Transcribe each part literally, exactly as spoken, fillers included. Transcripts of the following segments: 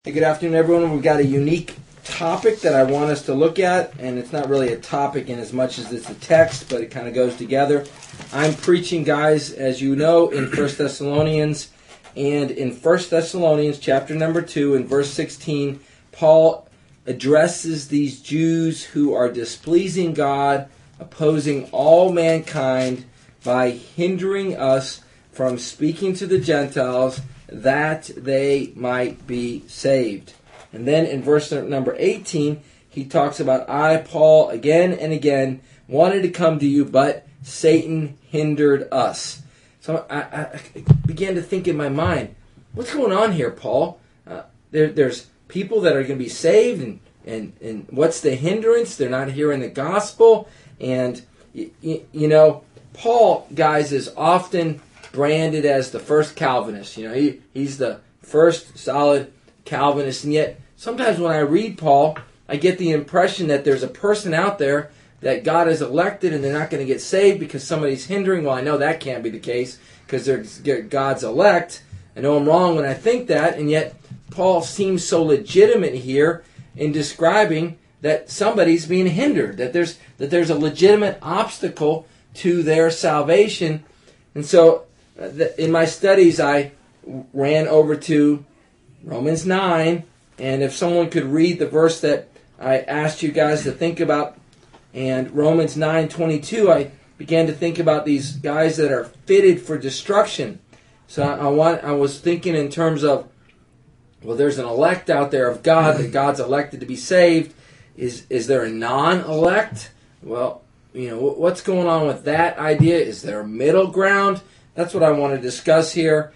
Hey, good afternoon, everyone. We've got a unique topic that I want us to look at, and it's not really a topic in as much as it's a text, but it kind of goes together. I'm preaching, guys, as you know, in First Thessalonians, and in First Thessalonians chapter number two, in verse sixteen, Paul addresses these Jews who are displeasing God, opposing all mankind by hindering us from speaking to the Gentiles that they might be saved. And then in verse number eighteen, he talks about, I, Paul, again and again, wanted to come to you, but Satan hindered us. So I, I began to think in my mind, what's going on here, Paul? Uh, there, there's people that are going to be saved, and, and, and what's the hindrance? They're not hearing the gospel. And, you, you know, Paul, guys, is often branded as the first Calvinist. You know, he, he's the first solid Calvinist, and yet sometimes when I read Paul, I get the impression that there's a person out there that God has elected and they're not going to get saved because somebody's hindering. Well, I know that can't be the case because they're God's elect. I know I'm wrong when I think that, and yet Paul seems so legitimate here in describing that somebody's being hindered, that there's that there's a legitimate obstacle to their salvation. And so in my studies, I ran over to Romans nine, and if someone could read the verse that I asked you guys to think about, and Romans nine twenty-two, I began to think about these guys that are fitted for destruction. So I, I want I was thinking in terms of, well, there's an elect out there of God, that God's elected to be saved. Is is there a non-elect? Well, you know, what's going on with that idea? Is there a middle ground? That's what I want to discuss here.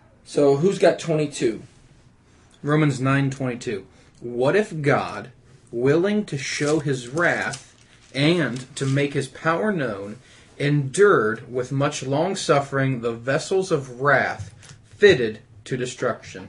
So who's got twenty-two? Romans nine twenty-two. What if God, willing to show his wrath and to make his power known, endured with much long suffering the vessels of wrath fitted to destruction?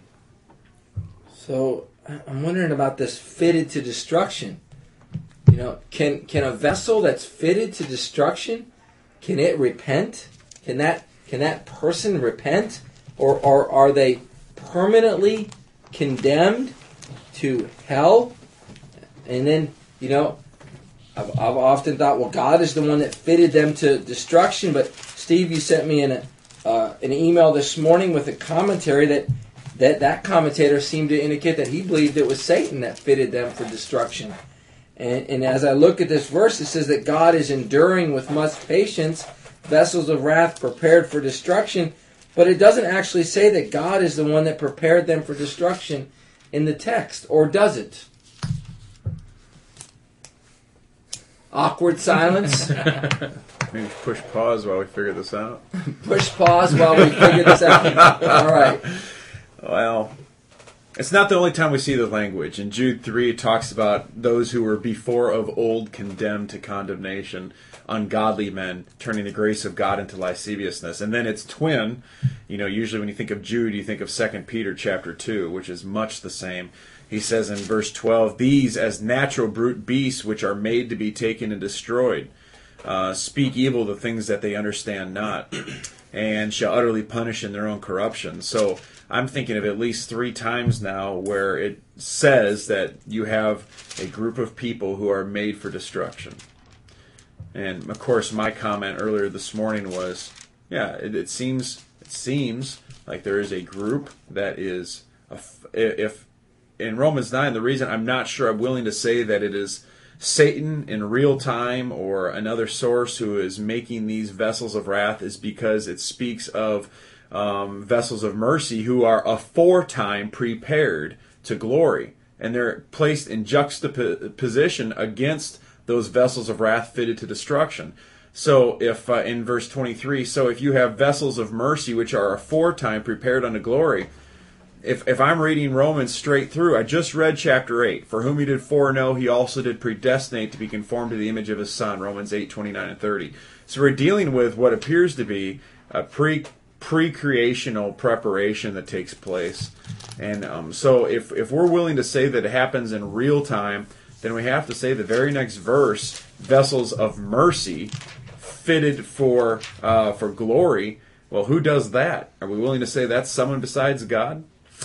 So I'm wondering about this fitted to destruction. You know, can can a vessel that's fitted to destruction, can it repent? Can that Can that person repent? Or, or are they permanently condemned to hell? And then, you know, I've, I've often thought, well, God is the one that fitted them to destruction. But, Steve, you sent me an, uh, an email this morning with a commentary that, that that commentator seemed to indicate that he believed it was Satan that fitted them for destruction. And, and as I look at this verse, it says that God is enduring with much patience vessels of wrath prepared for destruction, but it doesn't actually say that God is the one that prepared them for destruction in the text, or does it? Awkward silence. Maybe push pause while we figure this out. Push pause while we figure this out. All right. Well, it's not the only time we see the language. In Jude three, it talks about those who were before of old condemned to condemnation, ungodly men turning the grace of God into lasciviousness. And then it's twin. You know, usually when you think of Jude, you think of Second Peter chapter two, which is much the same. He says in verse twelve, these as natural brute beasts which are made to be taken and destroyed, uh, speak evil the things that they understand not, and shall utterly punish in their own corruption. So I'm thinking of at least three times now where it says that you have a group of people who are made for destruction. And of course, my comment earlier this morning was, yeah, it, it seems it seems like there is a group that is, a, if in Romans nine, the reason I'm not sure I'm willing to say that it is Satan in real time or another source who is making these vessels of wrath is because it speaks of um, vessels of mercy who are aforetime prepared to glory, and they're placed in juxtaposition against those vessels of wrath fitted to destruction. So if uh, in verse twenty-three, so if you have vessels of mercy which are aforetime prepared unto glory, if if I'm reading Romans straight through, I just read chapter eight. For whom he did foreknow, he also did predestinate to be conformed to the image of his Son, Romans eight, twenty-nine and thirty. So we're dealing with what appears to be a pre pre-creational preparation that takes place. And um, so if, if we're willing to say that it happens in real time, then we have to say the very next verse, vessels of mercy fitted for uh, for glory. Well, who does that? Are we willing to say that's someone besides God?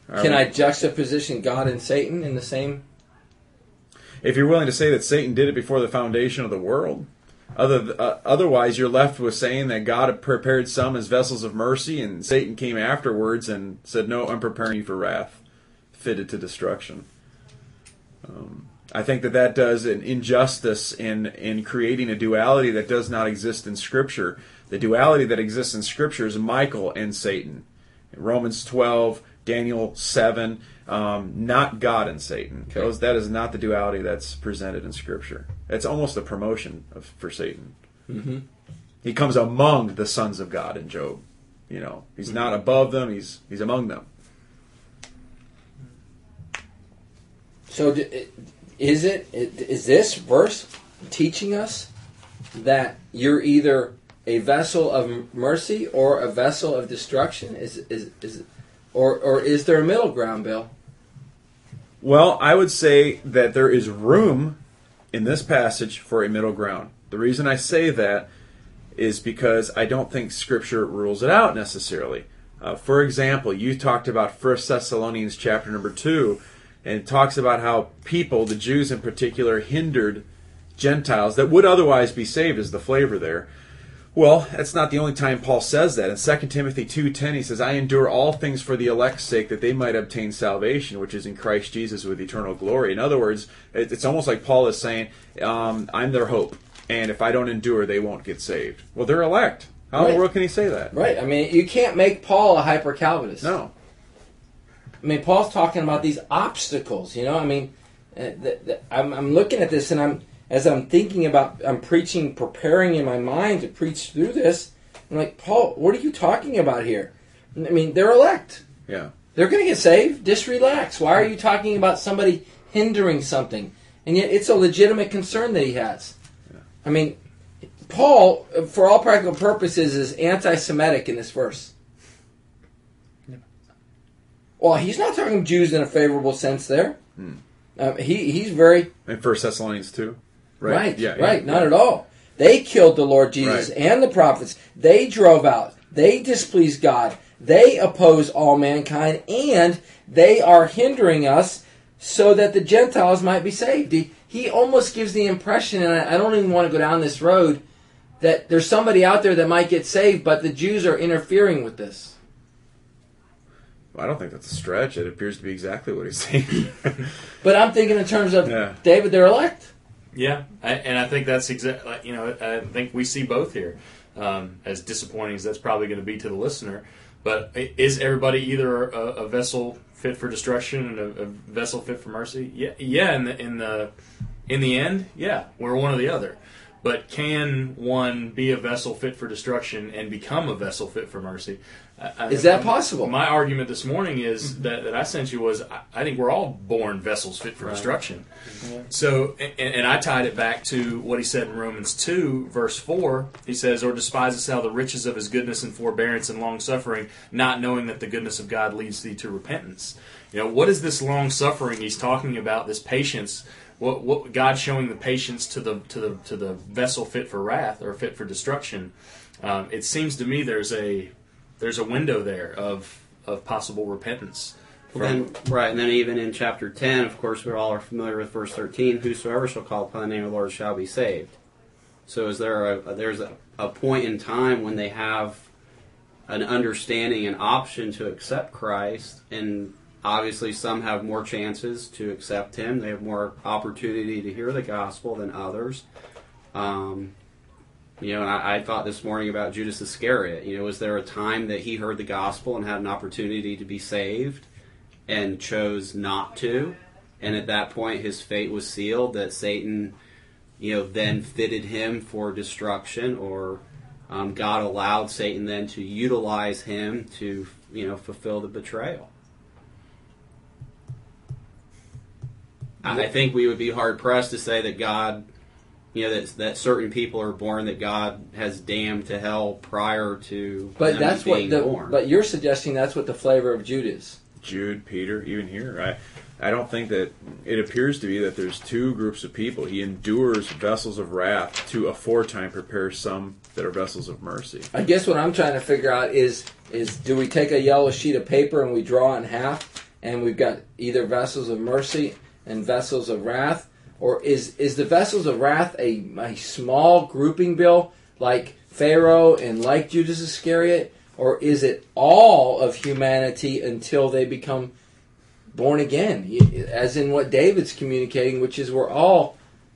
Are Can we- I juxtaposition God and Satan in the same? If you're willing to say that Satan did it before the foundation of the world, other uh, otherwise you're left with saying that God had prepared some as vessels of mercy, and Satan came afterwards and said, "No, I'm preparing you for wrath, fitted to destruction." Um, I think that that does an injustice in in creating a duality that does not exist in Scripture. The duality that exists in Scripture is Michael and Satan. Romans twelve, Daniel seven, um, not God and Satan. Okay. Those, that is not the duality that's presented in Scripture. It's almost a promotion of, for Satan. Mm-hmm. He comes among the sons of God in Job. You know, he's not above them; he's he's among them. So, d- is it is this verse teaching us that you're either a vessel of mercy or a vessel of destruction? Is is is, or or is there a middle ground, Bill? Well, I would say that there is room in this passage for a middle ground. The reason I say that is because I don't think Scripture rules it out necessarily. Uh, for example, you talked about First Thessalonians chapter number two, and it talks about how people, the Jews in particular, hindered Gentiles that would otherwise be saved, is the flavor there. Well, that's not the only time Paul says that. In Second Timothy two ten, he says, "I endure all things for the elect's sake, that they might obtain salvation, which is in Christ Jesus with eternal glory." In other words, it's almost like Paul is saying, um, I'm their hope, and if I don't endure, they won't get saved. Well, they're elect. How in Right. the world can he say that? Right. I mean, you can't make Paul a hyper-Calvinist. No. I mean, Paul's talking about these obstacles. You know, I mean, uh, the, the, I'm, I'm looking at this, and I'm as I'm thinking about, I'm preaching, preparing in my mind to preach through this. I'm like, Paul, what are you talking about here? I mean, they're elect. Yeah. They're going to get saved. Just relax. Why are you talking about somebody hindering something? And yet, it's a legitimate concern that he has. Yeah. I mean, Paul, for all practical purposes, is anti-Semitic in this verse. Well, he's not talking Jews in a favorable sense there. Hmm. Um, he he's very In First Thessalonians two? right, Yeah, right, yeah, not yeah. at all. They killed the Lord Jesus Right. and the prophets. They drove out. They displeased God. They oppose all mankind, and they are hindering us so that the Gentiles might be saved. He, he almost gives the impression, and I, I don't even want to go down this road, that there's somebody out there that might get saved, but the Jews are interfering with this. Well, I don't think that's a stretch. It appears to be exactly what he's saying. But I'm thinking in terms of Yeah. David, they're elect. Yeah, I, and I think that's exactly, you know, I think we see both here. Um, as disappointing as that's probably going to be to the listener. But is everybody either a, a vessel fit for destruction and a, a vessel fit for mercy? Yeah, yeah. In the in the in the end, yeah, we're one or the other. But can one be a vessel fit for destruction and become a vessel fit for mercy? I, Is that possible? My argument this morning is that, that I sent you was I, I think we're all born vessels fit for Right. destruction. Yeah. So, and, and I tied it back to what he said in Romans two, verse four. He says, "Or despisest thou the riches of his goodness and forbearance and long-suffering, not knowing that the goodness of God leads thee to repentance." You know, what is this long-suffering he's talking about, this patience? What, what God showing the patience to the to the to the vessel fit for wrath or fit for destruction? Um, it seems to me there's a there's a window there of of possible repentance. Well, then, right, and then even in chapter ten, of course, we all are familiar with verse thirteen, "Whosoever shall call upon the name of the Lord shall be saved." So is there a, there's a, a point in time when they have an understanding, an option to accept Christ, and obviously some have more chances to accept Him. They have more opportunity to hear the gospel than others. Um, you know, I, I thought this morning about Judas Iscariot. You know, was there a time that he heard the gospel and had an opportunity to be saved and chose not to? And at that point, his fate was sealed, that Satan, you know, then fitted him for destruction, or um, God allowed Satan then to utilize him to, you know, fulfill the betrayal. I think we would be hard-pressed to say that God, you know, that, that certain people are born that God has damned to hell prior to But them that's being what the, born. but you're suggesting that's what the flavor of Jude is. Jude, Peter, even here, I, I don't think that it appears to be that there's two groups of people. He endures vessels of wrath to aforetime prepare some that are vessels of mercy. I guess what I'm trying to figure out is is do we take a yellow sheet of paper and we draw it in half and we've got either vessels of mercy and vessels of wrath? Or is is the vessels of wrath a, a small grouping, Bill, like Pharaoh and like Judas Iscariot? Or is it all of humanity until they become born again? As in what David's communicating, which is we're all...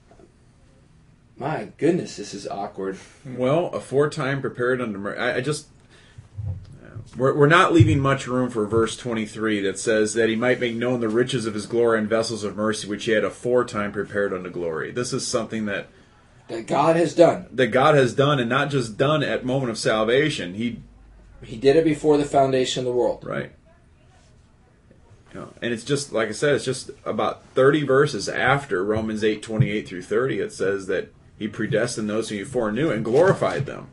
My goodness, this is awkward. Well, aforetime prepared unto mercy. I, I just... We're, we're not leaving much room for verse twenty-three that says that he might make known the riches of his glory and vessels of mercy, which he had aforetime prepared unto glory. This is something that... That God has done. That God has done, and not just done at moment of salvation. He... He did it before the foundation of the world. Right. You know, and it's just, like I said, it's just about thirty verses after Romans eight, twenty-eight through thirty. It says that he predestined those whom he foreknew and glorified them.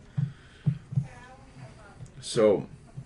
So,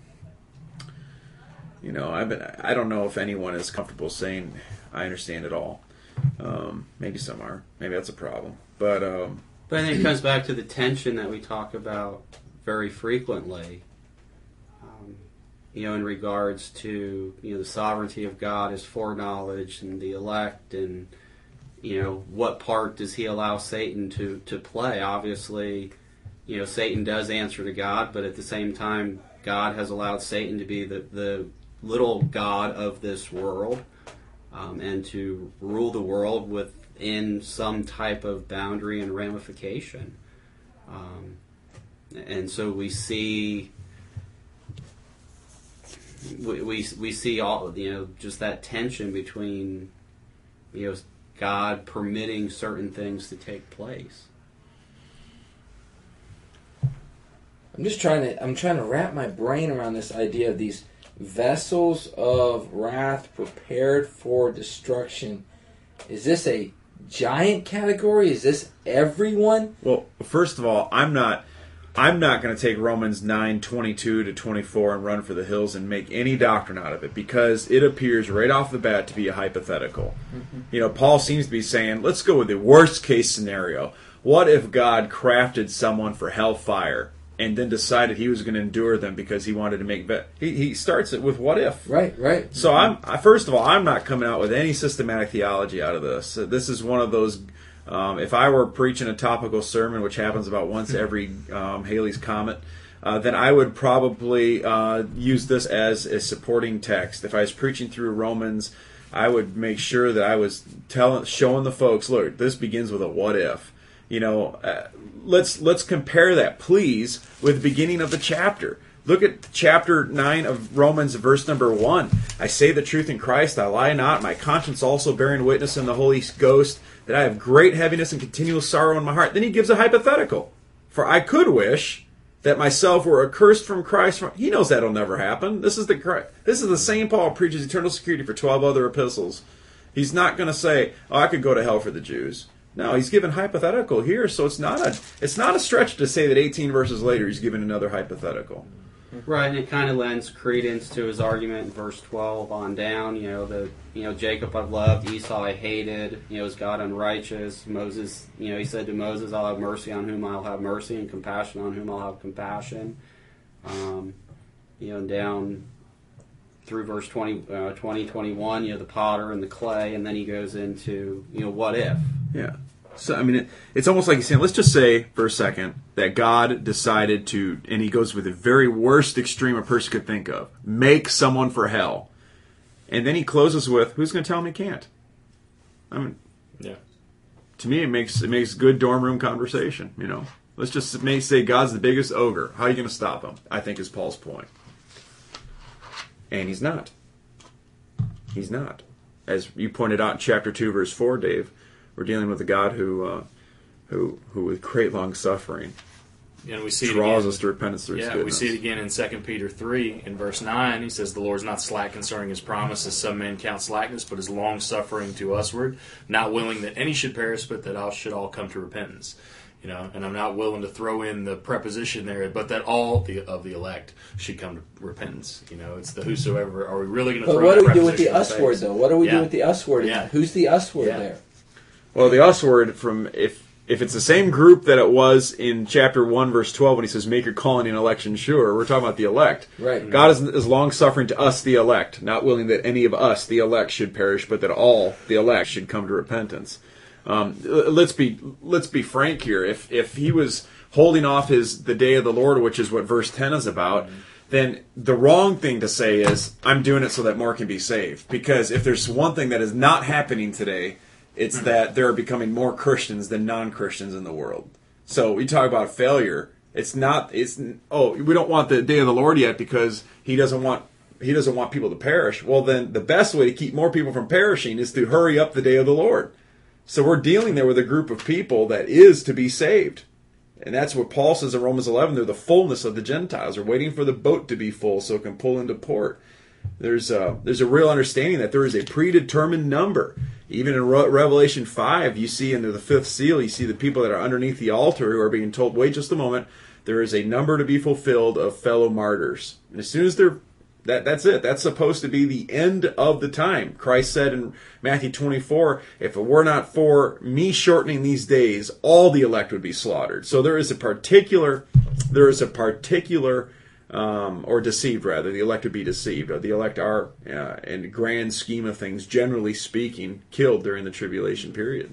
you know, I've been, I don't know if anyone is comfortable saying, I understand it all. Um, maybe some are. Maybe that's a problem. But, um, but I think it comes back to the tension that we talk about very frequently. You know, in regards to, you know, the sovereignty of God, his foreknowledge, and the elect, and, you know, what part does he allow Satan to, to play? Obviously, you know, Satan does answer to God, but at the same time, God has allowed Satan to be the, the little god of this world, um, and to rule the world within some type of boundary and ramification. Um, and so we see... We, we we see all, you know, just that tension between, you know, God permitting certain things to take place. I'm just trying to I'm trying to wrap my brain around this idea of these vessels of wrath prepared for destruction. Is this a giant category? Is this everyone? Well, first of all, I'm not. I'm not going to take Romans nine, twenty-two to twenty-four and run for the hills and make any doctrine out of it, because it appears right off the bat to be a hypothetical. Mm-hmm. You know, Paul seems to be saying, let's go with the worst case scenario. What if God crafted someone for hellfire and then decided he was going to endure them because he wanted to make... Ve- he, he starts it with what if. Right, right. So I'm I, first of all, I'm not coming out with any systematic theology out of this. This is one of those... Um, if I were preaching a topical sermon, which happens about once every um, Halley's Comet, uh, then I would probably uh, use this as a supporting text. If I was preaching through Romans, I would make sure that I was telling, showing the folks, look, this begins with a what if. You know, uh, let's let's compare that, please, with the beginning of the chapter. Look at chapter nine of Romans, verse number one. I say the truth in Christ, I lie not. My conscience also bearing witness in the Holy Ghost that I have great heaviness and continual sorrow in my heart. Then he gives a hypothetical. For I could wish that myself were accursed from Christ. He knows that'll never happen. This is the this is the same Paul preaches eternal security for twelve other epistles. He's not going to say, "Oh, I could go to hell for the Jews." No, he's given hypothetical here, so it's not a it's not a stretch to say that eighteen verses later he's given another hypothetical. Right, and it kind of lends credence to his argument in verse twelve on down. You know, the you know Jacob I've loved, Esau I hated. You know, is God unrighteous? Moses, you know, he said to Moses, "I'll have mercy on whom I'll have mercy, and compassion on whom I'll have compassion." Um, you know, and down through verse twenty, uh, twenty, twenty-one, you know, the potter and the clay, and then he goes into, you know, what if? Yeah. So, I mean, it, it's almost like he's saying, let's just say for a second that God decided to, and he goes with the very worst extreme a person could think of, make someone for hell. And then he closes with, who's going to tell him he can't? I mean, yeah. To me, it makes it makes good dorm room conversation, you know. Let's just may say God's the biggest ogre. How are you going to stop him? I think is Paul's point. And he's not. He's not. As you pointed out in chapter two, verse four, Dave, we're dealing with a God who, uh, who, who with great long suffering, and we see draws it us to repentance through His yeah, goodness. we see it again in Second Peter three in verse nine. He says, "The Lord is not slack concerning His promise, as some men count slackness, but is long suffering to usward, not willing that any should perish, but that all should all come to repentance." You know, and I'm not willing to throw in the preposition there, but that all the, of the elect should come to repentance. You know, it's the whosoever. Are we really going to? But throw what that do we do with the preposition us word, though? What do we Yeah. do with the us word? Yeah. Who's the us word Yeah. there? Well, the us word from if if it's the same group that it was in chapter one, verse twelve, when he says, make your calling and election sure, we're talking about the elect. Right. God is, is long-suffering to us, the elect, not willing that any of us, the elect, should perish, but that all the elect should come to repentance. Um, let's be let's be frank here. If if he was holding off his the day of the Lord, which is what verse ten is about, mm-hmm. then the wrong thing to say is, I'm doing it so that more can be saved. Because if there's one thing that is not happening today, it's that there are becoming more Christians than non-Christians in the world. So we talk about failure. It's not. It's oh, we don't want the day of the Lord yet because he doesn't want he doesn't want people to perish. Well, then the best way to keep more people from perishing is to hurry up the day of the Lord. So we're dealing there with a group of people that is to be saved. And that's what Paul says in Romans eleven. They're the fullness of the Gentiles. They're waiting for the boat to be full so it can pull into port. There's a, there's a real understanding that there is a predetermined number. Even in Re- Revelation five, you see into the fifth seal, you see the people that are underneath the altar who are being told, wait just a moment, there is a number to be fulfilled of fellow martyrs. And as soon as they're That that's it. That's supposed to be the end of the time. Christ said in Matthew twenty-four, if it were not for me shortening these days, all the elect would be slaughtered. So there is a particular, there is a particular, um, or deceived rather, the elect would be deceived. The elect are, uh, in the grand scheme of things, generally speaking, killed during the tribulation period.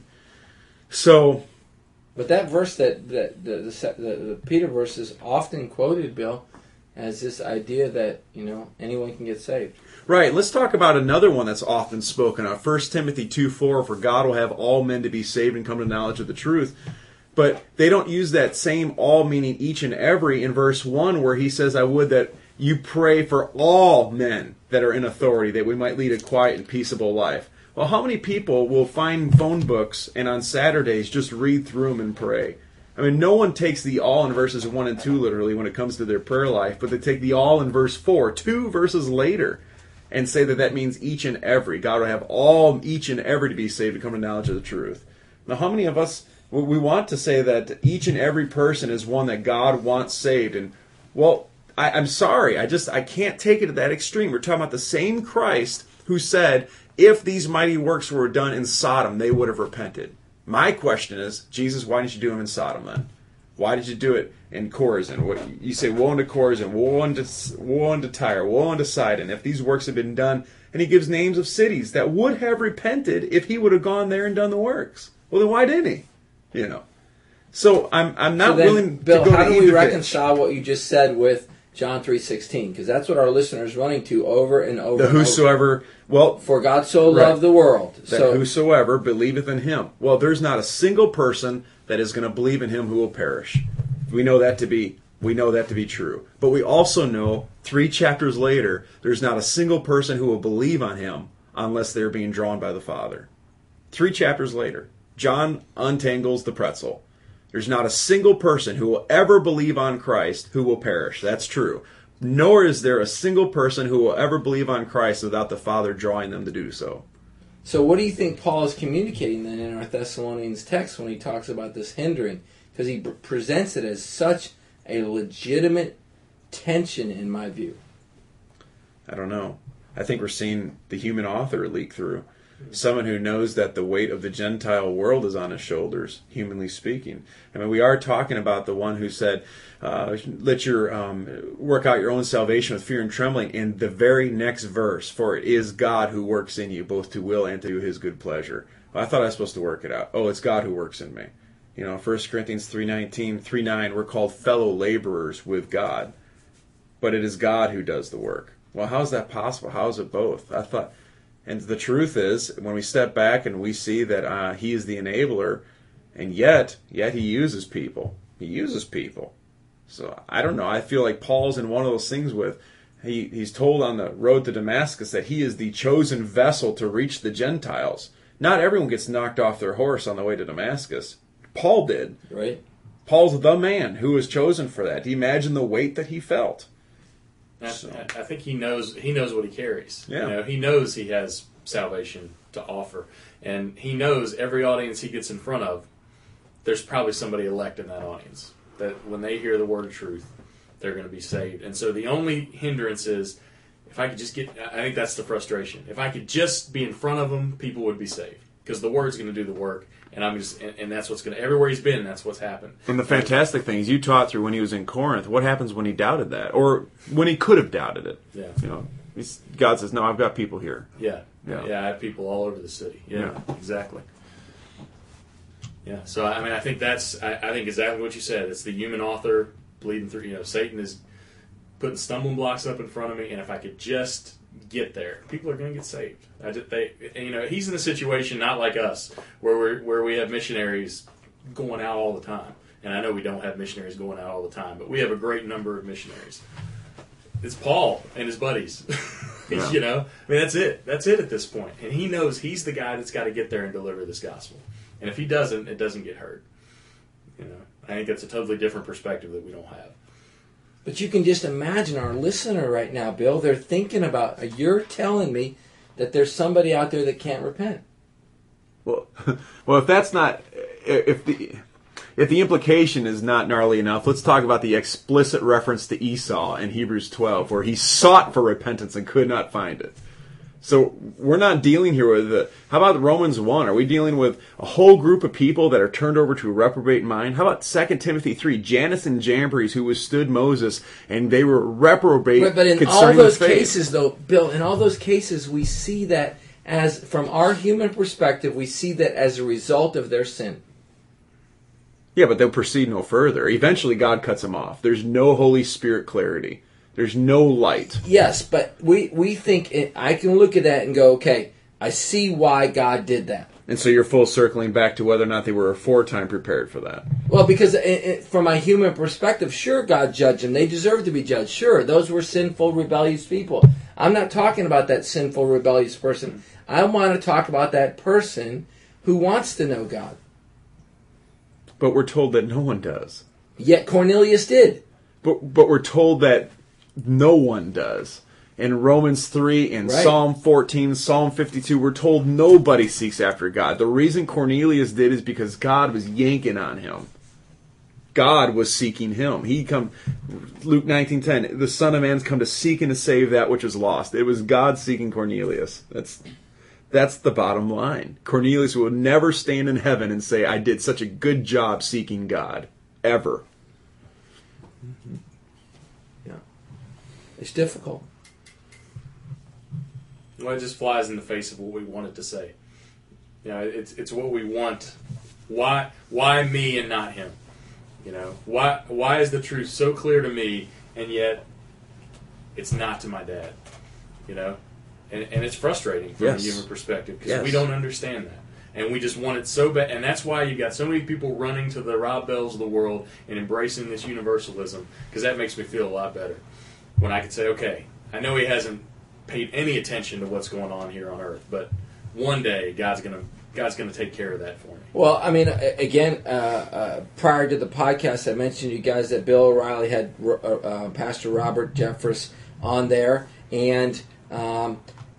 So, but that verse that, that the, the, the, the Peter verse is often quoted, Bill, as this idea that, you know, anyone can get saved. Right. Let's talk about another one that's often spoken of. First Timothy two four, for God will have all men to be saved and come to knowledge of the truth. But they don't use that same all, meaning each and every, in verse one, where he says, I would that you pray for all men that are in authority, that we might lead a quiet and peaceable life. Well, how many people will find phone books and on Saturdays just read through them and pray? I mean, no one takes the all in verses one and two literally when it comes to their prayer life, but they take the all in verse four, two verses later, and say that that means each and every. God will have all, each and every to be saved and come to knowledge of the truth. Now, how many of us, we want to say that each and every person is one that God wants saved? And, well, I, I'm sorry, I just, I can't take it to that extreme. We're talking about the same Christ who said, if these mighty works were done in Sodom, they would have repented. My question is, Jesus, why didn't you do them in Sodom then? Why did you do it in Chorazin? What, you say, woe unto Chorazin, woe unto, woe unto Tyre, woe unto Sidon, if these works had been done. And he gives names of cities that would have repented if he would have gone there and done the works. Well, then why didn't he? You know. So I'm I'm not so then, willing Bill, to go how to do we either reconcile what you just said with John three sixteen? Because that's what our listeners are running to over and over. The and whosoever, over. well, for God so right. loved the world, that so whosoever believeth in him. Well, there's not a single person that is going to believe in him who will perish. We know that to be we know that to be true. But we also know three chapters later, there's not a single person who will believe on him unless they're being drawn by the Father. Three chapters later, John untangles the pretzel. There's not a single person who will ever believe on Christ who will perish. That's true. Nor is there a single person who will ever believe on Christ without the Father drawing them to do so. So what do you think Paul is communicating then in our Thessalonians text when he talks about this hindering? Because he presents it as such a legitimate tension in my view. I don't know. I think we're seeing the human author leak through. Someone who knows that the weight of the Gentile world is on his shoulders, humanly speaking. I mean, we are talking about the one who said, uh, let your um, work out your own salvation with fear and trembling. In the very next verse, for it is God who works in you, both to will and to do his good pleasure. Well, I thought I was supposed to work it out. Oh, it's God who works in me. You know, First Corinthians three nineteen, three nine, we're called fellow laborers with God. But it is God who does the work. Well, how is that possible? How is it both? I thought... And the truth is, when we step back and we see that uh, he is the enabler, and yet, yet he uses people. He uses people. So, I don't know. I feel like Paul's in one of those things with, he, he's told on the road to Damascus that he is the chosen vessel to reach the Gentiles. Not everyone gets knocked off their horse on the way to Damascus. Paul did. Right. Paul's the man who was chosen for that. Do you imagine the weight that he felt? I, So. I think he knows he knows what he carries. Yeah. You know, he knows he has salvation to offer, and he knows every audience he gets in front of, there's probably somebody elect in that audience that when they hear the word of truth, they're going to be saved. And so the only hindrance is if I could just get. I think that's the frustration. If I could just be in front of them, people would be saved. because the Word's going to do the work, and I'm just and, and that's what's going to everywhere he's been. That's what's happened. And the fantastic thing is, you taught through when he was in Corinth. What happens when he doubted that, or when he could have doubted it? Yeah, you know, he's, God says, "No, I've got people here." Yeah, yeah, yeah. I have people all over the city. Yeah, yeah. exactly. Yeah, so I mean, I think that's I, I think exactly what you said. It's the human author bleeding through. You know, Satan is putting stumbling blocks up in front of me, and if I could just get there, people are going to get saved. I just, they, you know, he's in a situation not like us, where we where we have missionaries going out all the time. And I know we don't have missionaries going out all the time, but we have a great number of missionaries. It's Paul and his buddies. Yeah. You know, I mean, that's it. That's it at this point. And he knows he's the guy that's got to get there and deliver this gospel. And if he doesn't, it doesn't get heard. You know, I think that's a totally different perspective that we don't have. But you can just imagine our listener right now, Bill. They're thinking about, you're telling me that there's somebody out there that can't repent. Well, well, if that's not, if the if the implication is not gnarly enough, let's talk about the explicit reference to Esau in Hebrews twelve, where he sought for repentance and could not find it. So we're not dealing here with the, how about Romans one? Are we dealing with a whole group of people that are turned over to a reprobate mind? How about Second Timothy three? Jannes and Jambres, who withstood Moses, and they were reprobate. Right, but in all concerning those the faith. cases, though, Bill, in all those cases, we see that as, from our human perspective, we see that as a result of their sin. Yeah, but they'll proceed no further. Eventually, God cuts them off. There's no Holy Spirit clarity. There's no light. Yes, but we, we think, it, I can look at that and go, okay, I see why God did that. And so you're full circling back to whether or not they were aforetime prepared for that. Well, because it, it, from my human perspective, sure, God judged them. They deserve to be judged. Sure, those were sinful, rebellious people. I'm not talking about that sinful, rebellious person. I want to talk about that person who wants to know God. But we're told that no one does. Yet Cornelius did. But but we're told that no one does. In Romans three, in Right. Psalm fourteen, Psalm fifty-two, we're told nobody seeks after God. The reason Cornelius did is because God was yanking on him. God was seeking him. He come, Luke nineteen ten, the Son of Man's come to seek and to save that which is lost. It was God seeking Cornelius. That's that's the bottom line. Cornelius will never stand in heaven and say, I did such a good job seeking God. Ever. Mm-hmm. Yeah. It's difficult. Well, it just flies in the face of what we want it to say. You know, it's it's what we want. Why why me and not him? You know, why why is the truth so clear to me and yet it's not to my dad? You know, and and it's frustrating from Yes. a human perspective because Yes. we don't understand that, and we just want it so bad, and that's why you got so many people running to the Rob Bells of the world and embracing this universalism, because that makes me feel a lot better when I can say, okay, I know he hasn't paid any attention to what's going on here on Earth, but one day God's gonna God's gonna take care of that for me. Well, I mean, a- again, uh, uh, prior to the podcast, I mentioned to you guys that Bill O'Reilly had uh, uh, Pastor Robert Jeffress on there, and um,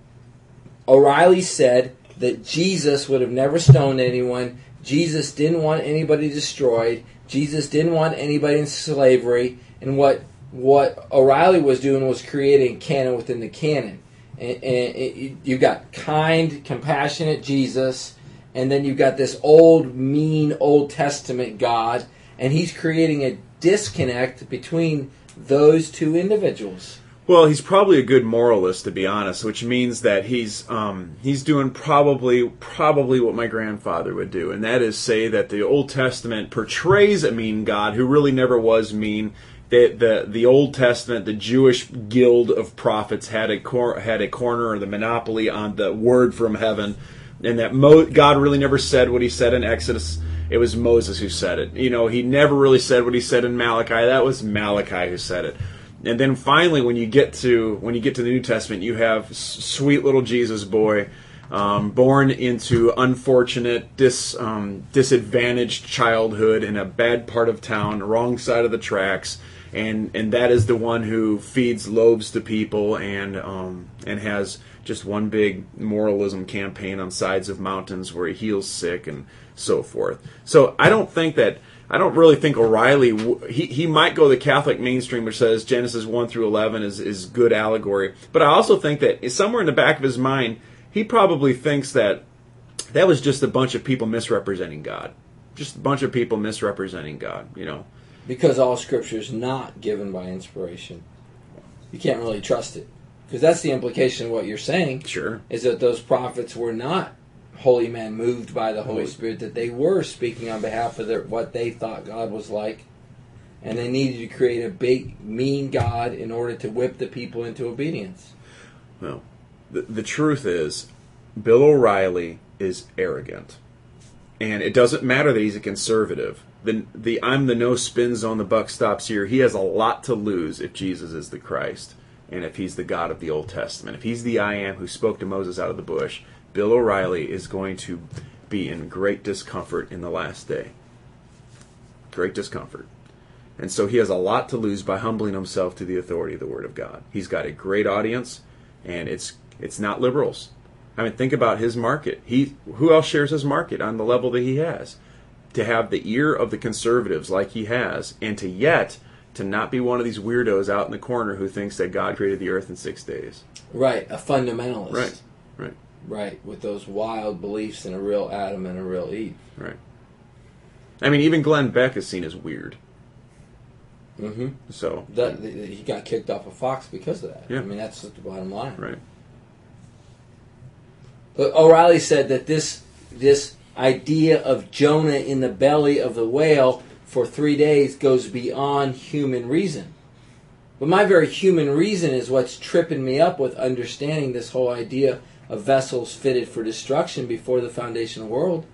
O'Reilly said that Jesus would have never stoned anyone. Jesus didn't want anybody destroyed. Jesus didn't want anybody in slavery. And what what O'Reilly was doing was creating a canon within the canon. And, and it, you've got kind, compassionate Jesus, and then you've got this old, mean Old Testament God, and he's creating a disconnect between those two individuals. Well, he's probably a good moralist, to be honest, which means that he's um, he's doing probably probably what my grandfather would do, and that is say that the Old Testament portrays a mean God who really never was mean. That the the Old Testament, the Jewish guild of prophets had a cor- had a corner or the monopoly on the word from heaven, and that Mo- God really never said what he said in Exodus. It was Moses who said it. You know, he never really said what he said in Malachi. That was Malachi who said it. And then finally, when you get to when you get to the New Testament, you have s- sweet little Jesus boy, um, born into unfortunate, dis um, disadvantaged childhood in a bad part of town, wrong side of the tracks, and and that is the one who feeds loaves to people and um, and has just one big moralism campaign on sides of mountains where he heals sick and so forth. So I don't think that. I don't really think O'Reilly, he, he might go the Catholic mainstream, which says Genesis one through eleven is, is good allegory. But I also think that somewhere in the back of his mind, he probably thinks that that was just a bunch of people misrepresenting God. Just a bunch of people misrepresenting God, you know. Because all Scripture is not given by inspiration. You can't really trust it. Because that's the implication of what you're saying. Sure. Is that those prophets were not holy men moved by the Holy Spirit, that they were speaking on behalf of their, what they thought God was like. And they needed to create a big, mean God in order to whip the people into obedience. Well, the, the truth is, Bill O'Reilly is arrogant. And it doesn't matter that he's a conservative. The, the I'm the no spin zone, the buck stops here. He has a lot to lose if Jesus is the Christ. And if he's the God of the Old Testament. If he's the I am who spoke to Moses out of the bush, Bill O'Reilly is going to be in great discomfort in the last day. Great discomfort. And so he has a lot to lose by humbling himself to the authority of the Word of God. He's got a great audience, and it's it's not liberals. I mean, think about his market. He who else shares his market on the level that he has? To have the ear of the conservatives like he has, and to yet to not be one of these weirdos out in the corner who thinks that God created the earth in six days. Right, a fundamentalist. Right, right. Right, with those wild beliefs in a real Adam and a real Eve. Right. I mean, even Glenn Beck is seen as weird. Mm-hmm. So that, he got kicked off of Fox because of that. Yeah. I mean, that's just the bottom line. Right. But O'Reilly said that this this idea of Jonah in the belly of the whale for three days goes beyond human reason. But my very human reason is what's tripping me up with understanding this whole idea of vessels fitted for destruction before the foundation of the world.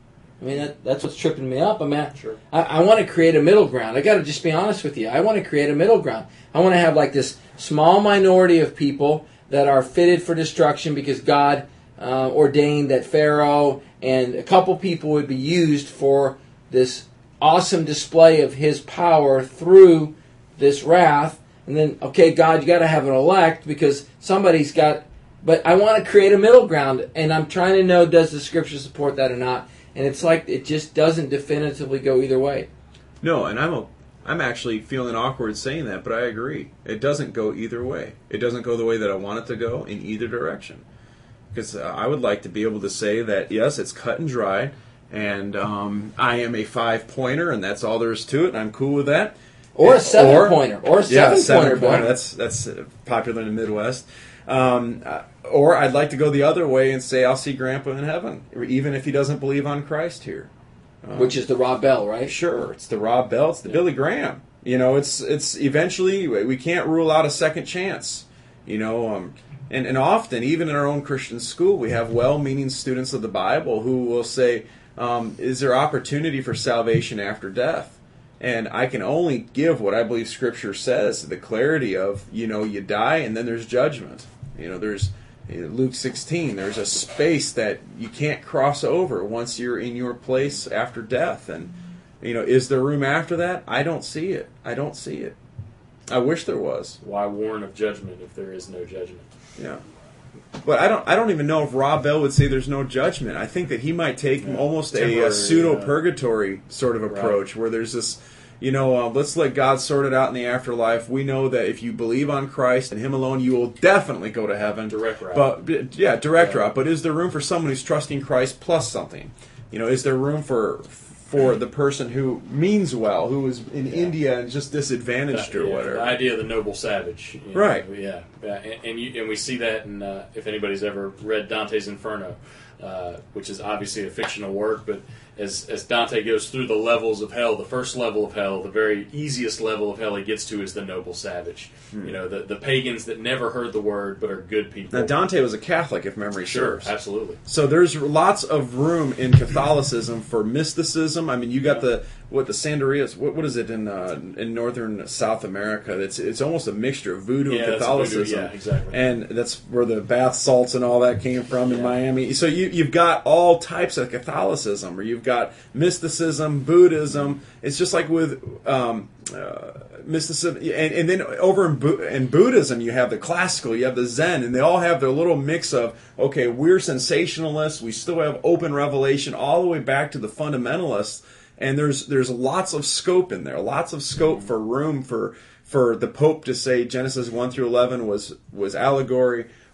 I mean, that, that's what's tripping me up. I mean, Sure. I, I want to create a middle ground. I got to just be honest with you. I want to create a middle ground. I want to have like this small minority of people that are fitted for destruction because God uh, ordained that Pharaoh and a couple people would be used for this awesome display of His power through this wrath. And then, okay, God, you got to have an elect because somebody's got. But I want to create a middle ground, and I'm trying to know, does the Scripture support that or not? And it's like it just doesn't definitively go either way. No, and I'm a, I'm actually feeling awkward saying that, but I agree. It doesn't go either way. It doesn't go the way that I want it to go in either direction. Because uh, I would like to be able to say that, yes, it's cut and dry, and um, I am a five-pointer, and that's all there is to it, and I'm cool with that. Or a seven-pointer. Or, or a yeah, seven-pointer. seven-pointer. That's, that's popular in the Midwest. Um, uh, or I'd like to go the other way and say I'll see Grandpa in heaven, even if he doesn't believe on Christ here. Um, Which is the Rob Bell, right? Sure, it's the Rob Bell, it's the yeah. Billy Graham. You know, it's it's eventually we can't rule out a second chance. You know, um, and and often even in our own Christian school, we have well-meaning students of the Bible who will say, um, "Is there opportunity for salvation after death?" And I can only give what I believe Scripture says, the clarity of, you know, you die and then there's judgment. You know, there's Luke sixteen, there's a space that you can't cross over once you're in your place after death. And, you know, is there room after that? I don't see it. I don't see it. I wish there was. Why warn of judgment if there is no judgment? Yeah. But I don't I don't even know if Rob Bell would say there's no judgment. I think that he might take yeah. almost a, a pseudo-purgatory sort of approach, right. Where there's this, you know, uh, let's let God sort it out in the afterlife. We know that if you believe on Christ and Him alone, you will definitely go to heaven. Direct route. But, yeah, direct yeah. route. But is there room for someone who's trusting Christ plus something? You know, is there room for for the person who means well, who is in yeah. India and just disadvantaged that, or yeah, whatever? The idea of the noble savage. You know, right. Yeah. yeah. And, and, you, and we see that in, uh, if anybody's ever read Dante's Inferno, uh, which is obviously a fictional work, but as, as Dante goes through the levels of hell, the first level of hell, the very easiest level of hell he gets to is the noble savage. Hmm. You know, the, the pagans that never heard the word but are good people. Now, Dante was a Catholic, if memory sure, serves. Absolutely. So there's lots of room in Catholicism for mysticism. I mean, you got the what the Sanderias. What what is it in uh, in northern South America? It's it's almost a mixture of voodoo yeah, and Catholicism. Voodoo, yeah, exactly. And that's where the bath salts and all that came from in yeah. Miami. So you you've got all types of Catholicism, or you've got mysticism, Buddhism. It's just like with um, uh, mysticism, and, and then over in, Bu- in Buddhism, you have the classical, you have the Zen, and they all have their little mix of, okay, we're sensationalists, we still have open revelation, all the way back to the fundamentalists, and there's there's lots of scope in there, lots of scope for room for for the Pope to say Genesis one through eleven was was allegory,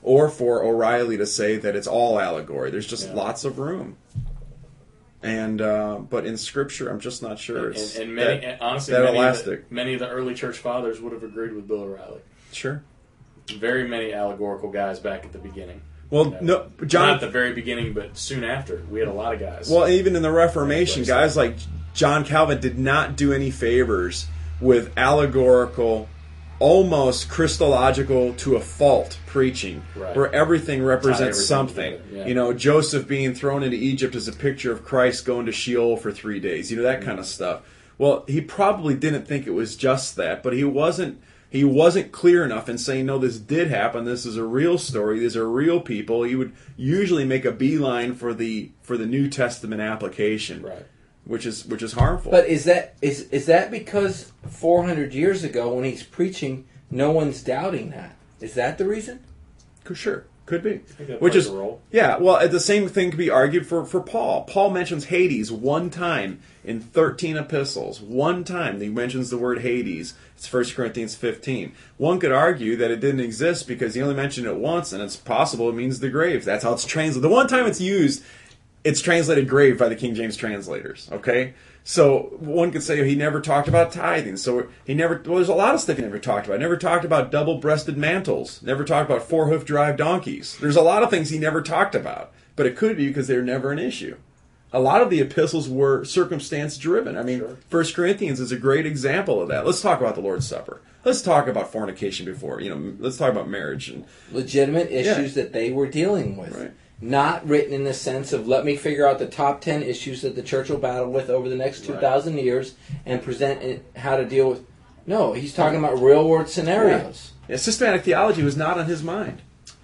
or for O'Reilly to say that it's all allegory. There's just Yeah. lots of room. And uh, but in Scripture, I'm just not sure. And, It's and many, that, and honestly, that many, elastic. Of the, many of the early church fathers would have agreed with Bill O'Reilly. Sure. Very many allegorical guys back at the beginning. Well, You know, no, John. Not at the very beginning, but soon after. We had a lot of guys. Well, even in the Reformation, Yeah, guys like John Calvin did not do any favors with allegorical, almost Christological to a fault preaching, Right. where everything represents everything something. together, yeah. You know, Joseph being thrown into Egypt is a picture of Christ going to Sheol for three days. You know, that Mm-hmm. kind of stuff. Well, he probably didn't think it was just that, but he wasn't. He wasn't clear enough in saying, no, this did happen. This is a real story. These are real people. He would usually make a beeline for the for the New Testament application, Right. which is which is harmful. But is that is is that because four hundred years ago when he's preaching, no one's doubting that? Is that the reason? Sure, could be. think that Which plays is a role. yeah. Well, the same thing could be argued for for Paul. Paul mentions Hades one time in thirteen epistles. One time he mentions the word Hades. It's First Corinthians fifteen. One could argue that it didn't exist because he only mentioned it once, and it's possible it means the grave. That's how it's translated. The one time it's used, it's translated grave by the King James translators. Okay. So one could say he never talked about tithing. So he never. Well, there's a lot of stuff he never talked about. Never talked about double-breasted mantles. Never talked about four-hoof drive donkeys. There's a lot of things he never talked about. But it could be because they were never an issue. A lot of the epistles were circumstance-driven. I mean, Sure. First Corinthians is a great example of that. Let's talk about the Lord's Supper. Let's talk about fornication before. You know, let's talk about marriage and Legitimate Yeah. issues that they were dealing with. Right. Not written in the sense of let me figure out the top ten issues that the church will battle with over the next two thousand years and present it, how to deal with. No, he's talking about real world scenarios. yeah, systematic theology was not on his mind.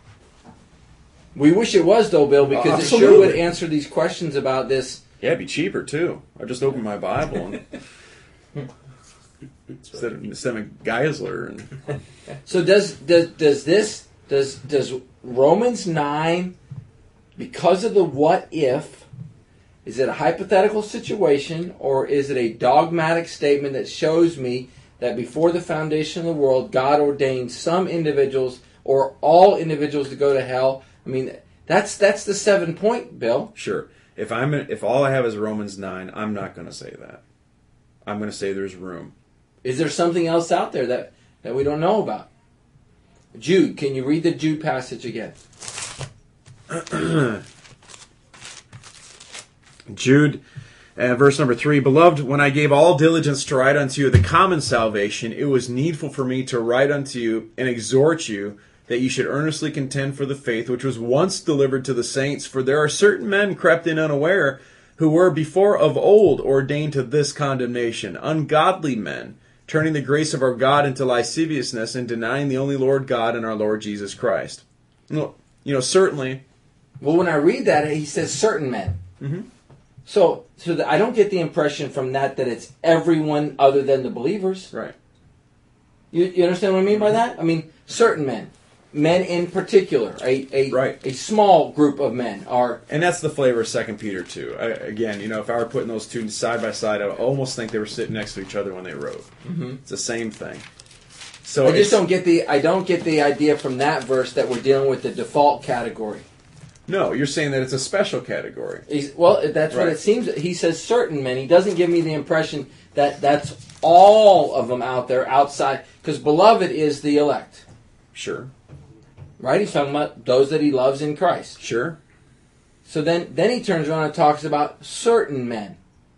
We wish it was though, Bill, because it sure Absolutely. would answer these questions about this. Yeah, it'd be cheaper too. I just open my Bible and instead of, instead of Geisler and So does does does this does does Romans nine, because of the what if, is it a hypothetical situation or is it a dogmatic statement that shows me that before the foundation of the world God ordained some individuals or all individuals to go to hell? I mean, that's that's the seven point, Bill. sure. If I'm if all I have is Romans nine, I'm not going to say that. I'm going to say there's room. Is there something else out there that, that we don't know about? Jude, can you read the Jude passage again? Jude, uh, verse number three. Beloved, when I gave all diligence to write unto you the common salvation, it was needful for me to write unto you and exhort you that you should earnestly contend for the faith which was once delivered to the saints. For there are certain men crept in unaware, who were before of old ordained to this condemnation, ungodly men, turning the grace of our God into lasciviousness and denying the only Lord God and our Lord Jesus Christ. You know, you know certainly. Well, when I read that, he says certain men. Mm-hmm. So, so that I don't get the impression from that that it's everyone other than the believers. Right. You, you understand what I mean by that? I mean, certain men. Men in particular. A, a, Right. a small group of men are... And that's the flavor of Second Peter two. I, again, you know, if I were putting those two side by side, I would almost think they were sitting next to each other when they wrote. Mm-hmm. It's the same thing. So I it's- just don't get the I don't get the idea from that verse that we're dealing with the default category. No, you're saying that it's a special category. He's, well, that's what Right. it seems. He says certain men. He doesn't give me the impression that that's all of them out there outside. Because beloved is the elect. Sure. Right? He's talking about those that he loves in Christ. Sure. So then, then he turns around and talks about certain men.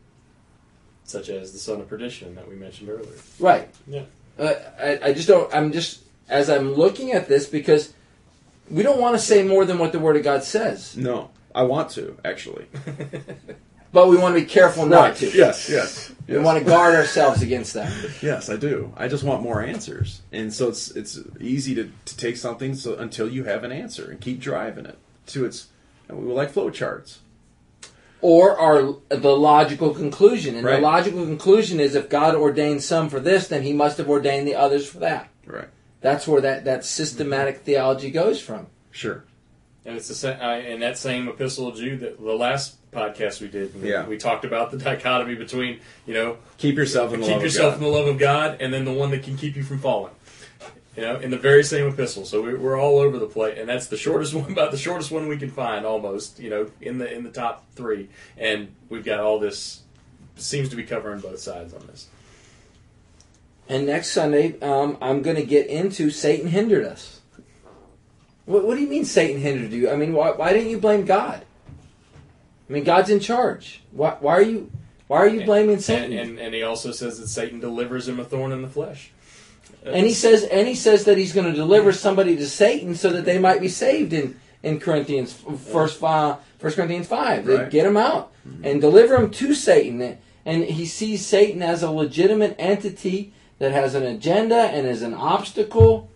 Such as the son of perdition that we mentioned earlier. Right. Yeah. Uh, I, I just don't, I'm just, as I'm looking at this, because we don't want to say more than what the Word of God says. No, I want to, actually. But we want to be careful not to. Yes, yes. We yes. want to guard ourselves against that. Yes, I do. I just want more answers. And so it's it's easy to, to take something so until you have an answer and keep driving it to its, we like flow charts. Or our the logical conclusion. And Right. the logical conclusion is if God ordained some for this, then he must have ordained the others for that. Right. That's where that, that systematic theology goes from. Sure. And it's the same, uh, in that same epistle of Jude, that the last podcast we did, we, Yeah. we talked about the dichotomy between, you know, Keep yourself in the keep love yourself of in God. the love of God, and then the one that can keep you from falling. You know, in the very same epistle. So we, we're all over the place, and that's the shortest one, about the shortest one we can find, almost. You know, in the in the top three, and we've got all this. Seems to be covering both sides on this. And next Sunday, um, I'm going to get into Satan hindered us. What, what do you mean Satan hindered you? I mean, why, why didn't you blame God? I mean, God's in charge. Why, why are you why are you blaming Satan? And, and, and he also says that Satan delivers him a thorn in the flesh. And he says, and he says that he's going to deliver somebody to Satan so that they might be saved in, in Corinthians first five, First Corinthians five. They Right. get him out and deliver him to Satan. And he sees Satan as a legitimate entity that has an agenda and is an obstacle.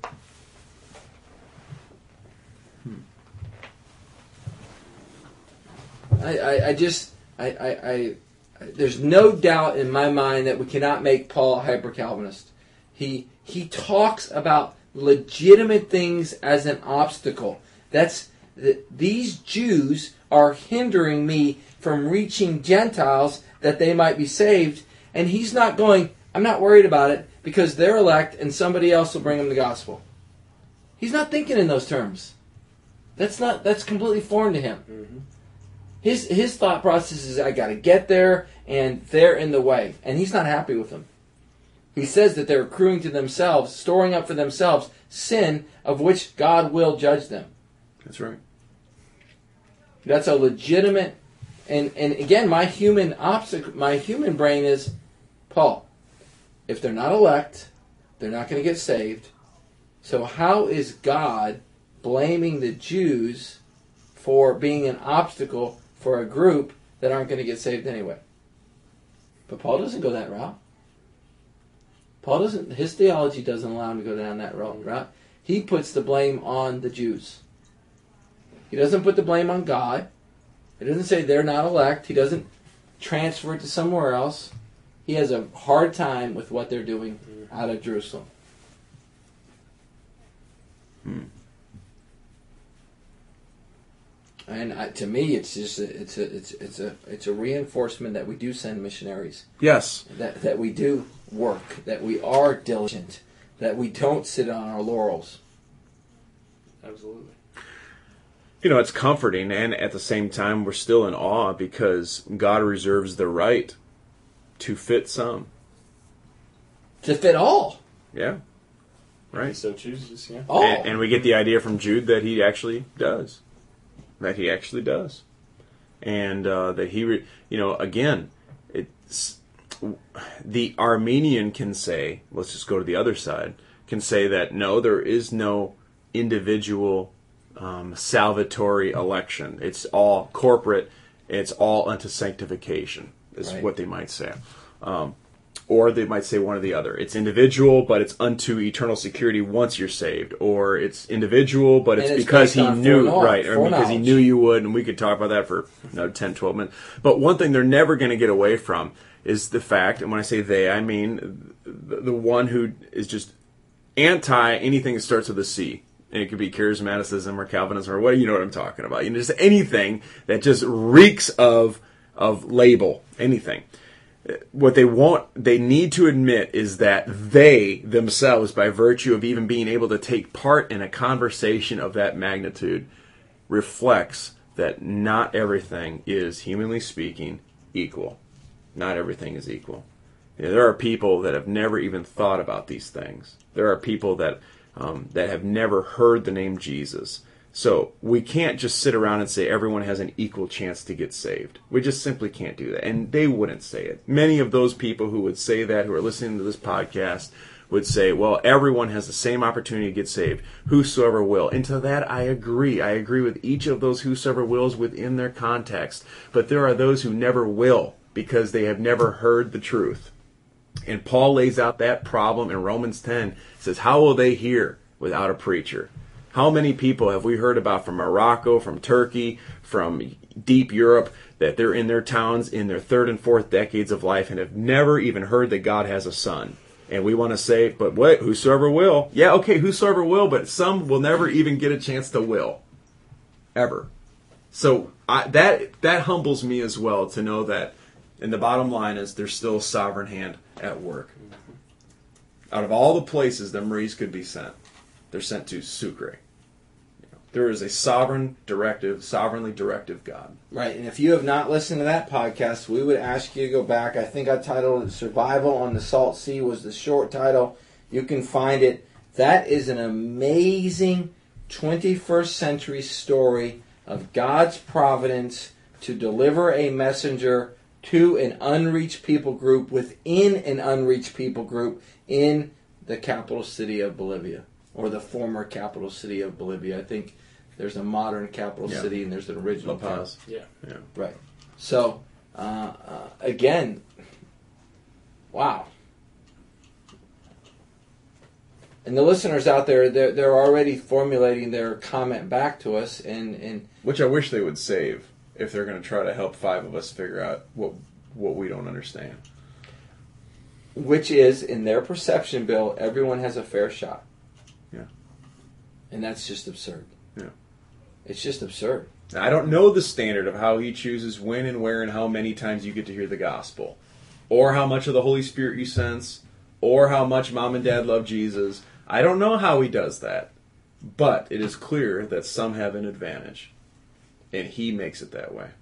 I, I, I just I, I, I there's no doubt in my mind that we cannot make Paul hyper Calvinist. He he talks about legitimate things as an obstacle. That's the, these Jews are hindering me from reaching Gentiles that they might be saved, and he's not going, I'm not worried about it because they're elect and somebody else will bring them the gospel. He's not thinking in those terms. That's not that's completely foreign to him. Mm-hmm. His his thought process is, I got to get there, and they're in the way, and he's not happy with them. He says that they're accruing to themselves, storing up for themselves sin of which God will judge them. That's right. That's a legitimate, and, and again, my human obstacle, my human brain is, Paul, if they're not elect, they're not going to get saved. So how is God blaming the Jews for being an obstacle for a group that aren't going to get saved anyway? But Paul doesn't go that route. Paul doesn't, his theology doesn't allow him to go down that route. He puts the blame on the Jews. He doesn't put the blame on God. He doesn't say they're not elect. He doesn't transfer it to somewhere else. He has a hard time with what they're doing out of Jerusalem. Hmm. And uh, to me, it's just a, it's a it's it's a it's a reinforcement that we do send missionaries. Yes. That that we do work. That we are diligent. That we don't sit on our laurels. Absolutely. You know, it's comforting, and at the same time, we're still in awe because God reserves the right to fit some. To fit all. Yeah. He Right. so chooses, yeah. All. And, and we get the idea from Jude that he actually does. That he actually does. And uh, that he, re- you know, again, it's the Armenian can say, let's just go to the other side, can say that no, there is no individual um, salvatory election. It's all corporate. It's all unto sanctification, is Right. what they might say. Um, or they might say one or the other. It's individual, but it's unto eternal security once you're saved. Or it's individual, but it's, And it's because based he on knew, foreknowledge- right, or because he foreknowledge. knew you would, and we could talk about that for another ten, twelve minutes. But one thing they're never going to get away from is the fact, and when I say they, I mean the, the one who is just anti anything that starts with a C. And it could be charismaticism or Calvinism or what, you know what I'm talking about. You know, just anything that just reeks of of label, anything. What they want, they need to admit is that they themselves, by virtue of even being able to take part in a conversation of that magnitude, reflects that not everything is, humanly speaking, equal. Not everything is equal. You know, there are people that have never even thought about these things. There are people that um, that have never heard the name Jesus. So we can't just sit around and say everyone has an equal chance to get saved. We just simply can't do that. And they wouldn't say it. Many of those people who would say that, who are listening to this podcast, would say, well, everyone has the same opportunity to get saved, whosoever will. And to that, I agree. I agree with each of those whosoever wills within their context. But there are those who never will because they have never heard the truth. And Paul lays out that problem in Romans ten. He says, how will they hear without a preacher? How many people have we heard about from Morocco, from Turkey, from deep Europe, that they're in their towns in their third and fourth decades of life and have never even heard that God has a son? And we want to say, but what? Whosoever will. Yeah, okay, whosoever will, but some will never even get a chance to will. Ever. So I, that that humbles me as well to know that, and the bottom line is there's still a sovereign hand at work. Out of all the places that Maurice could be sent, they're sent to Sucre. You know, there is a sovereign directive, sovereignly directive God. Right, and if you have not listened to that podcast, we would ask you to go back. I think I titled it Survival on the Salt Sea was the short title. You can find it. That is an amazing twenty-first century story of God's providence to deliver a messenger to an unreached people group within an unreached people group in the capital city of Bolivia, or the former capital city of Bolivia. I think there's a modern capital Yeah. city and there's an original La Paz. Yeah. Yeah. Right. So, uh, uh, again, wow. And the listeners out there, they're, they're already formulating their comment back to us, and, and Which I wish they would save if they're going to try to help five of us figure out what what we don't understand. which is, in their perception, Bill, everyone has a fair shot. Yeah. And that's just absurd. Yeah. It's just absurd. Now, I don't know the standard of how he chooses when and where and how many times you get to hear the gospel, or how much of the Holy Spirit you sense, or how much mom and dad love Jesus. I don't know how he does that, but it is clear that some have an advantage, and he makes it that way.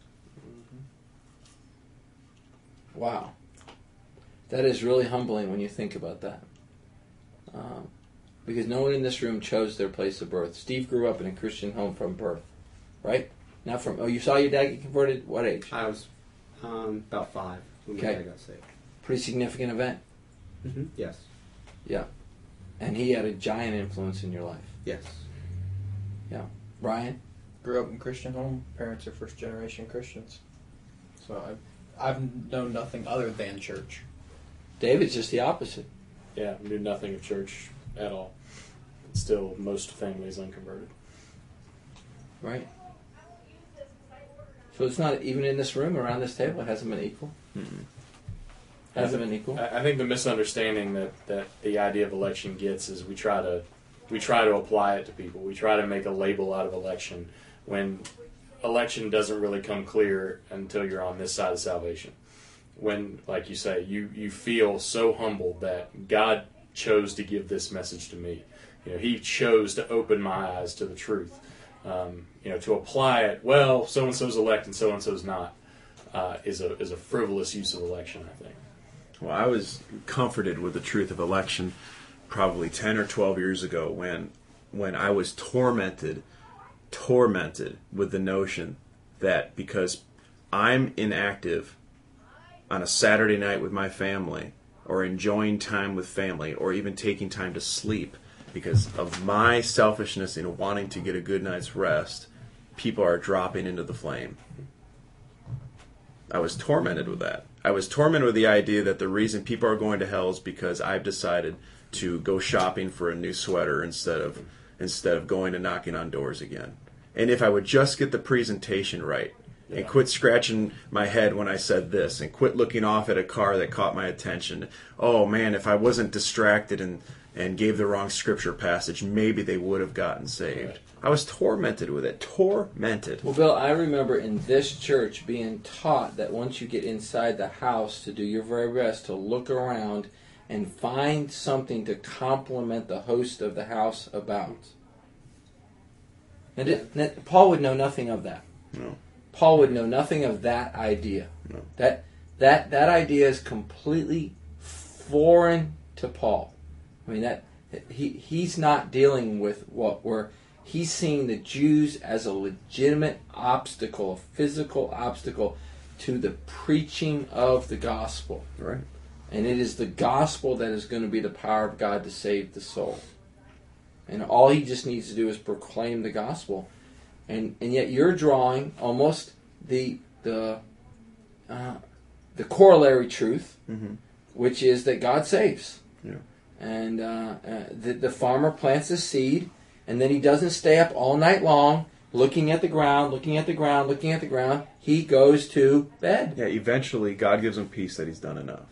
Wow. That is really humbling when you think about that. Um, because no one in this room chose their place of birth. Steve grew up in a Christian home from birth, right? Not from, oh, you saw your dad get converted? What age? I was um, about five when Okay. my dad got saved. Pretty significant event. Mm-hmm. Yes. Yeah. And he had a giant influence in your life. Yes. Brian? Grew up in a Christian home. Parents are first generation Christians. So I've, I've known nothing other than church. David's just the opposite. Yeah, knew nothing of church at all. Still, most families unconverted. Right? So it's not, even in this room, around this table, it hasn't been equal. Mm-mm. Hasn't been equal. I I think the misunderstanding that, that the idea of election gets is we try to we try to apply it to people. We try to make a label out of election when election doesn't really come clear until you're on this side of salvation. When, like you say, you, you feel so humbled that God chose to give this message to me. You know, He chose to open my eyes to the truth. Um, you know, to apply it, well, so and so's elect and so and so's not, uh, is a is a frivolous use of election, I think. Well, I was comforted with the truth of election probably ten or twelve years ago when when I was tormented, tormented with the notion that because I'm inactive on a Saturday night with my family, or enjoying time with family, or even taking time to sleep because of my selfishness in wanting to get a good night's rest, people are dropping into the flame. I was tormented with that. I was tormented with the idea that the reason people are going to hell is because I've decided to go shopping for a new sweater instead of instead of going and knocking on doors again. And if I would just get the presentation right, and Yeah. quit scratching my head when I said this, and quit looking off at a car that caught my attention. Oh man, if I wasn't distracted and, and gave the wrong scripture passage, maybe they would have gotten saved. Right. I was tormented with it. Tormented. Well, Bill, I remember in this church being taught that once you get inside the house to do your very best to look around and find something to compliment the host of the house about. And it, and Paul would know nothing of that. No. Paul would know nothing of that idea. No. That that that idea is completely foreign to Paul. I mean that he he's not dealing with what we're he's seeing the Jews as a legitimate obstacle, a physical obstacle to the preaching of the gospel. Right. And it is the gospel that is going to be the power of God to save the soul. And all he just needs to do is proclaim the gospel. And and yet you're drawing almost the the uh, the corollary truth, Mm-hmm. which is that God saves. Yeah. And uh, uh, the, the farmer plants a seed, and then he doesn't stay up all night long looking at the ground, looking at the ground, looking at the ground. He goes to bed. Yeah, eventually God gives him peace that he's done enough.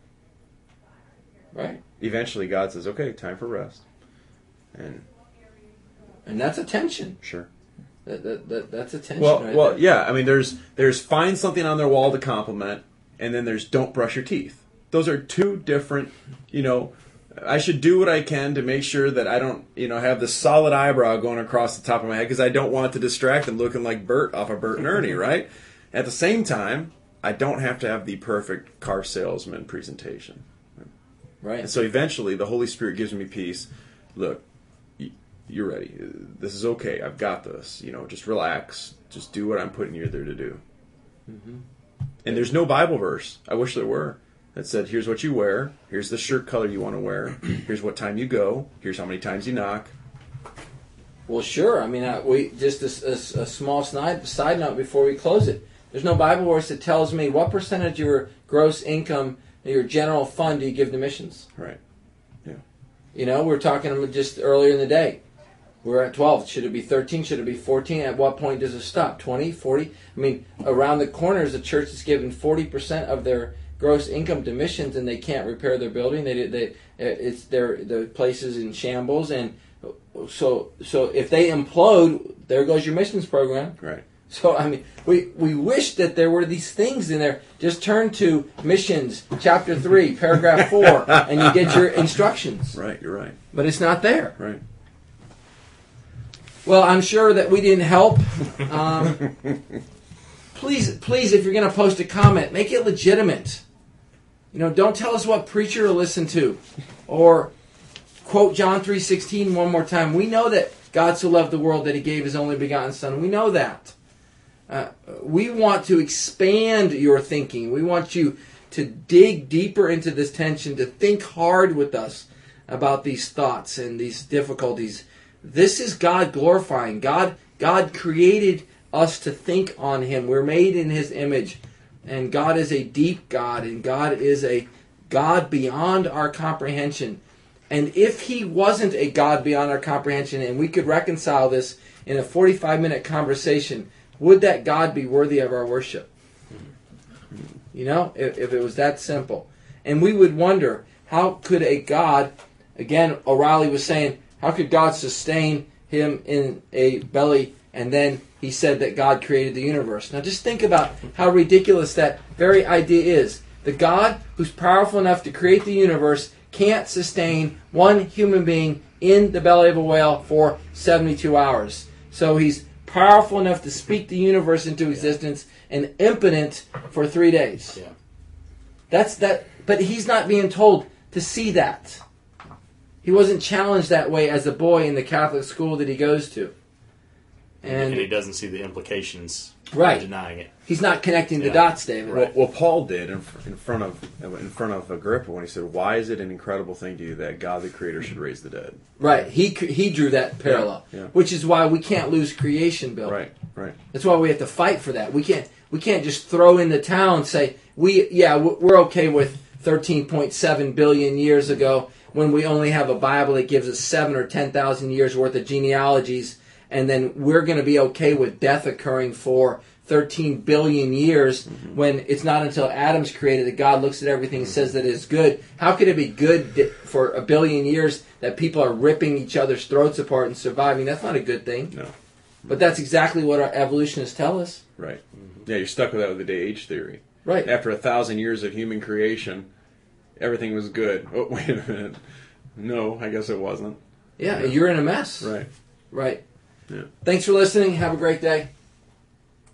Right? Eventually God says, okay, time for rest. And And that's a tension. sure. That, that, that, that's a tension. Well, right well, there. yeah. I mean, there's there's find something on their wall to compliment, and then there's don't brush your teeth. Those are two different, you know, I should do what I can to make sure that I don't, you know, have the solid eyebrow going across the top of my head because I don't want to distract them looking like Bert off of Bert and Ernie, right? At the same time, I don't have to have the perfect car salesman presentation. Right. And so eventually the Holy Spirit gives me peace. Look, you're ready. This is okay. I've got this. You know, just relax. Just do what I'm putting you there to do. Mm-hmm. And there's no Bible verse. I wish there were. That said, here's what you wear. Here's the shirt color you want to wear. Here's what time you go. Here's how many times you knock. Well, sure. I mean, uh, we just a, a, a small side, side note before we close it. There's no Bible verse that tells me what percentage of your gross income, your general fund, do you give to missions. Right. Yeah. You know, we were talking just earlier in the day. We're at twelve. Should it be thirteen? Should it be fourteen? At what point does it stop? twenty, forty? I mean, around the corner is a church that's given forty percent of their gross income to missions, and they can't repair their building. They they it's their the place is in shambles, and so so if they implode, there goes your missions program. Right. So I mean, we we wish that there were these things in there. Just turn to Missions chapter three, paragraph four, and you get your instructions. Right. You're right. But it's not there. Right. Well, I'm sure that we didn't help. Um, please, please, if you're going to post a comment, make it legitimate. You know, don't tell us what preacher to listen to, or quote John three sixteen one more time. We know that God so loved the world that He gave His only begotten Son. We know that. Uh, we want to expand your thinking. We want you to dig deeper into this tension, to think hard with us about these thoughts and these difficulties. This is God glorifying. God, God created us to think on Him. We're made in His image. And God is a deep God. And God is a God beyond our comprehension. And if He wasn't a God beyond our comprehension, and we could reconcile this in a forty-five minute conversation, would that God be worthy of our worship? You know, if, if it was that simple. And we would wonder, how could a God, again, O'Reilly was saying, how could God sustain him in a belly, and then he said that God created the universe? Now just think about how ridiculous that very idea is. The God who's powerful enough to create the universe can't sustain one human being in the belly of a whale for seventy-two hours. So He's powerful enough to speak the universe into existence and impotent for three days. Yeah. That's that. But He's not being told to see that. He wasn't challenged that way as a boy in the Catholic school that he goes to. And, and he doesn't see the implications right. of denying it. He's not connecting the yeah. dots, David. Well, well, Paul did in, in front of in front of Agrippa when he said, "Why is it an incredible thing to you that God the Creator should raise the dead?" Right. He he drew that parallel, yeah, yeah. which is why we can't lose creation, Bill. Right. Right. That's why we have to fight for that. We can't we can't just throw in the towel and say we yeah we're okay with thirteen point seven billion years ago, when we only have a Bible that gives us seven or ten thousand years worth of genealogies, and then we're going to be okay with death occurring for thirteen billion years, mm-hmm. when it's not until Adam's created that God looks at everything and says that it's good. How could it be good for a billion years that people are ripping each other's throats apart and surviving? That's not a good thing. No. But that's exactly what our evolutionists tell us. Right. Mm-hmm. Yeah, you're stuck with that with the day age theory. Right. After a thousand years of human creation, everything was good. Oh, wait a minute. No, I guess it wasn't. Yeah, yeah. You're in a mess. Right. Right. Yeah. Thanks for listening. Have a great day.